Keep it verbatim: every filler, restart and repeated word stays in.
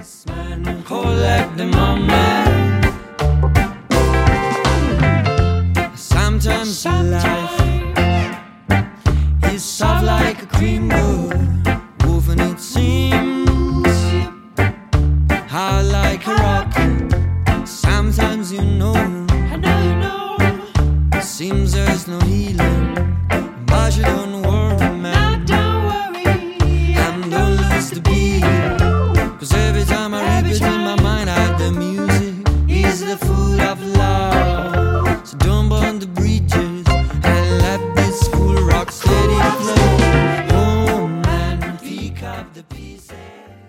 this man cold like the moment. Sometimes life is soft like a cream roll, woven it seems hard like a rock. Sometimes you know, I know you know, it seems there's no healing, but you don't worry, man. No, don't worry, and don't lose the beat, 'cause every time I repeat in my mind, I the music is the food of life.